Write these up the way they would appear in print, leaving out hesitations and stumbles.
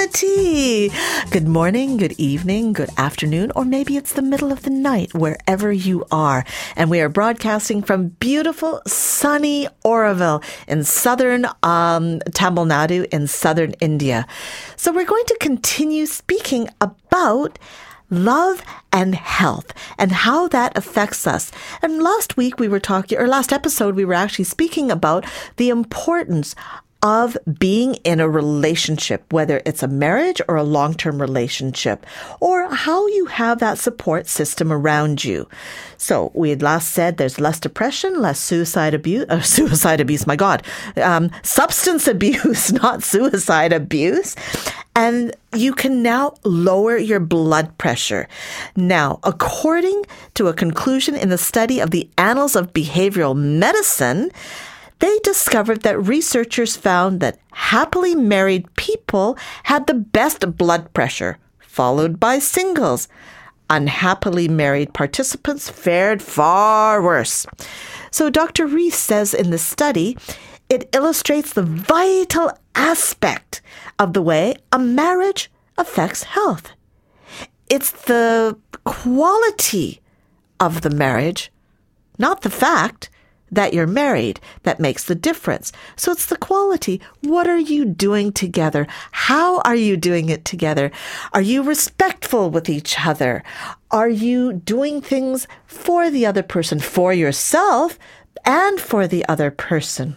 Betty. Good morning, good evening, good afternoon, or maybe it's the middle of the night, wherever you are. And we are broadcasting from beautiful, sunny Oroville in southern Tamil Nadu in southern India. So we're going to continue speaking about love and health and how that affects us. And last episode, we were actually speaking about the importance of being in a relationship, whether it's a marriage or a long-term relationship, or how you have that support system around you. So we had last said there's less depression, less substance abuse, not suicide abuse. And you can now lower your blood pressure. Now, according to a conclusion in the study of the Annals of Behavioral Medicine, they discovered that researchers found that happily married people had the best blood pressure, followed by singles. Unhappily married participants fared far worse. So Dr. Reese says in the study, it illustrates the vital aspect of the way a marriage affects health. It's the quality of the marriage, not the fact that you're married, that makes the difference. So it's the quality. What are you doing together? How are you doing it together? Are you respectful with each other? Are you doing things for the other person, for yourself, and for the other person?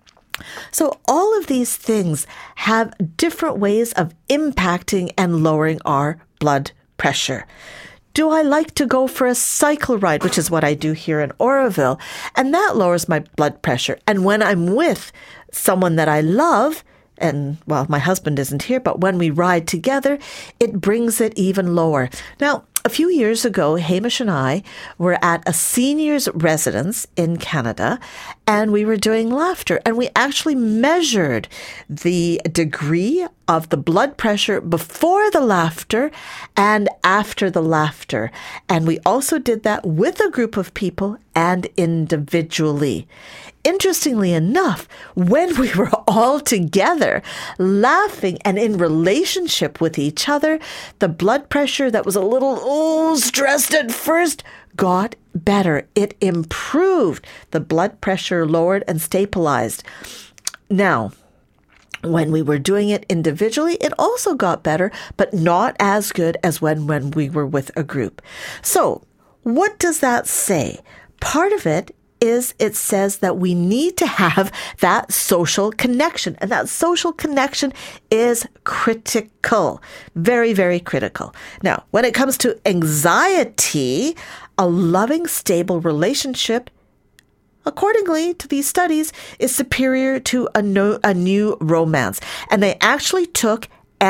So all of these things have different ways of impacting and lowering our blood pressure. Do I like to go for a cycle ride, which is what I do here in Oroville, and that lowers my blood pressure. And when I'm with someone that I love, and well, my husband isn't here, but when we ride together, it brings it even lower. Now, a few years ago, Hamish and I were at a senior's residence in Canada, and we were doing laughter, and we actually measured the degree of the blood pressure before the laughter and after the laughter. And we also did that with a group of people and individually. Interestingly enough, when we were all together laughing and in relationship with each other, the blood pressure that was a little stressed at first got better. It improved. The blood pressure lowered and stabilized. Now, when we were doing it individually, it also got better, but not as good as when we were with a group. So what does that say? Part of it is it says that we need to have that social connection. And that social connection is critical. Very, very critical. Now, when it comes to anxiety, a loving, stable relationship, accordingly to these studies, is superior to a new romance. And they actually took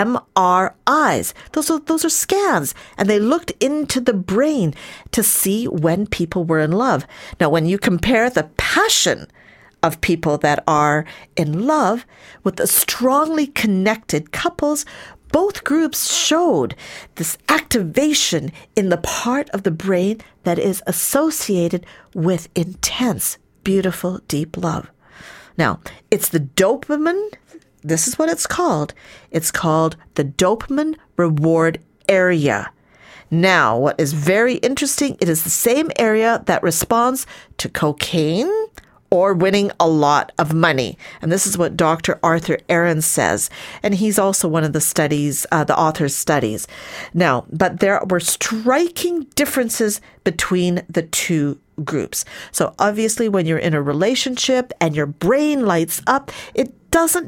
MRIs. Those are scans. And they looked into the brain to see when people were in love. Now, when you compare the passion of people that are in love with the strongly connected couples, both groups showed this activation in the part of the brain that is associated with intense, beautiful, deep love. Now, it's the dopamine. This is what it's called. It's called the dopamine reward area. Now, what is very interesting, it is the same area that responds to cocaine or winning a lot of money. And this is what Dr. Arthur Aaron says. And he's also one of the author's studies. Now, but there were striking differences between the two groups. So obviously, when you're in a relationship and your brain lights up, it doesn't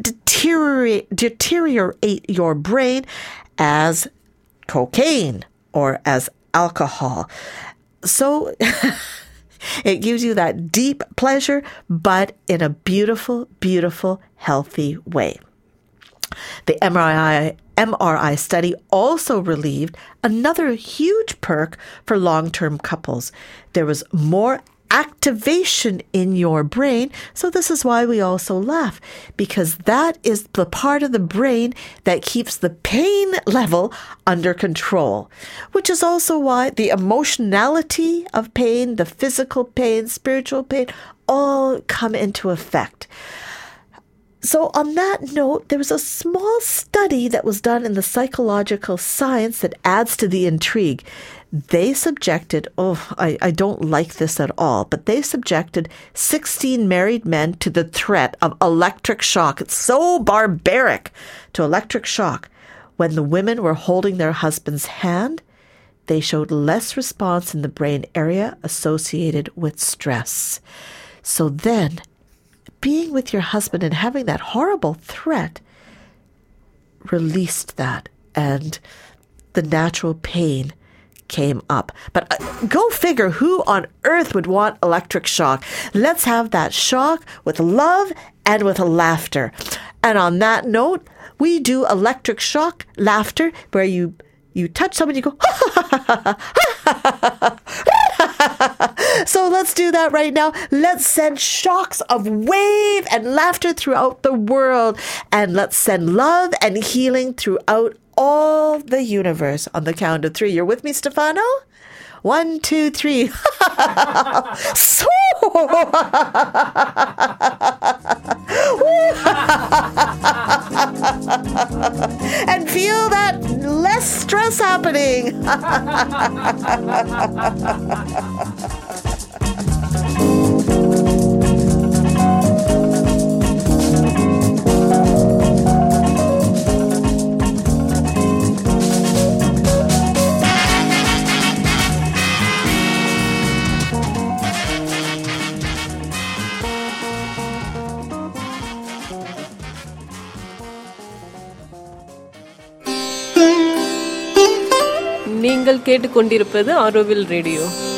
deteriorate your brain as cocaine or as alcohol. So it gives you that deep pleasure, but in a beautiful, beautiful, healthy way. The MRI study also relieved another huge perk for long-term couples. There was more activation in your brain. So this is why we also laugh, because that is the part of the brain that keeps the pain level under control, which is also why the emotionality of pain, the physical pain, spiritual pain, all come into effect. So on that note, there was a small study that was done in the psychological science that adds to the intrigue. They subjected, I don't like this at all, but they subjected 16 married men to the threat of electric shock. It's so barbaric, to electric shock. When the women were holding their husband's hand, they showed less response in the brain area associated with stress. So then, being with your husband and having that horrible threat released that, and the natural pain came up. But go figure, who on earth would want electric shock? Let's have that shock with love and with laughter. And on that note, we do electric shock laughter, where you touch someone, you go, So let's do that right now. Let's send shocks of wave and laughter throughout the world. And let's send love and healing throughout all the universe on the count of 3. You're with me, Stefano? 1, 2, 3. So and feel that less stress happening. நீங்கள் கேட்டுக்கொண்டிருப்பது Auroville radio.